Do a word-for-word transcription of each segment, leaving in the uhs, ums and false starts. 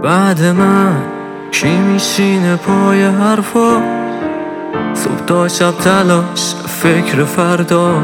بعد من کی میشینه پای حرفا؟ صبح تا شب تلاش فکر فردا،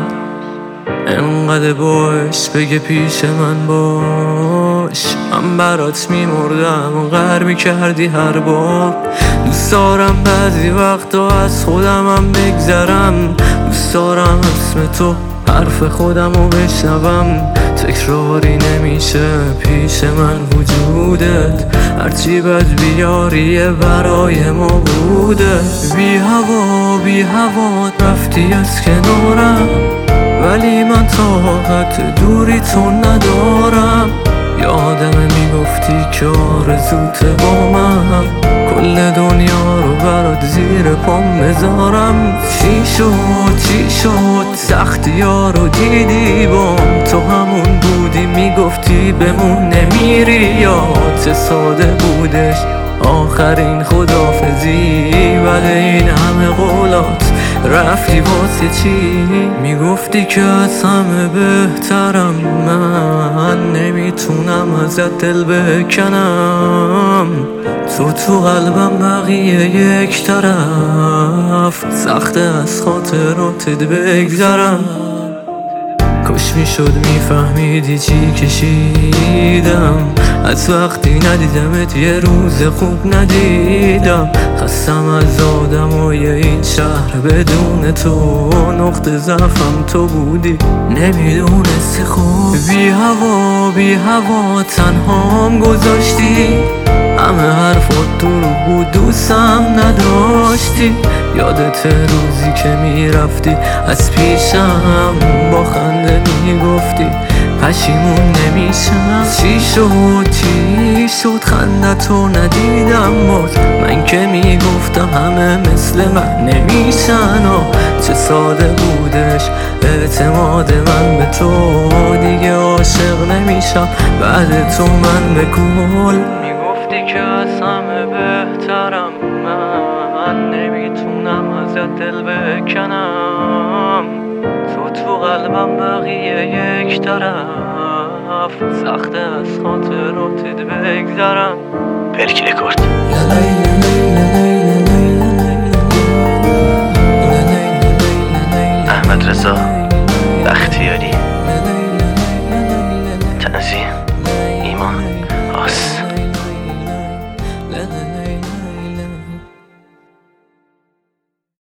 انقدر باش بگه پیش من باش. من برات میمردم و غر میکردی هر بار. دوست دارم بعضی وقتا از خودمم بگذرم، دوست دارم اسم تو حرف خودمو بشنوم. تکراری نمیشه پیش من وجودت، هرچی بد بیاریه برای ما بوده. بی هوا بی هوا رفتی از کنارم، ولی من طاقت دوری تو ندارم. یادمه میگفتی که آرزوت با من، کل دنیا رو برات زیر پام بذارم. چی شد چی شد سختی ها رو دیدی بام، تو همون بودی میگفتی بمون نمیری. یا چه ساده بودش آخرین خدافزی، بعد این همه قولات رفتی واسه چی؟ میگفتی که از همه بهترم، من نمیتونم ازت دل بکنم. تو تو قلبم بقیه یک طرف، سخته از خاطراتت بگذرم. کاش میشد میفهمیدی چی کشیدم، از وقتی ندیدمت یه روز خوب ندیدم. خستم از آدمای این شهر بدون تو، نقطه ضعفم تو بودی نمیدونستی خوب. بی هوا بی هوا تنهام گذاشتی، همه حرفات دروغ بود دوستم نداشتی. یادت روزی که میرفتی از پیشم، با خنده میگفتی پشیمون نمیشم. چی شد چی شد خندتو ندیدم باز، من که میگفتم همه مثل من نمیشن. چه ساده بودش اعتماد من به تو، دیگه عاشق نمیشم بعد تو من به کل. میگفتی که از همه بهترم، من نمیتونم ازت دل بکنم. تو تو قلبم بقیه یک طرف، سخته از خاطراتت بگذرم. پلک رکورد. احمد رضا بختیاری. تنظیم ایمان.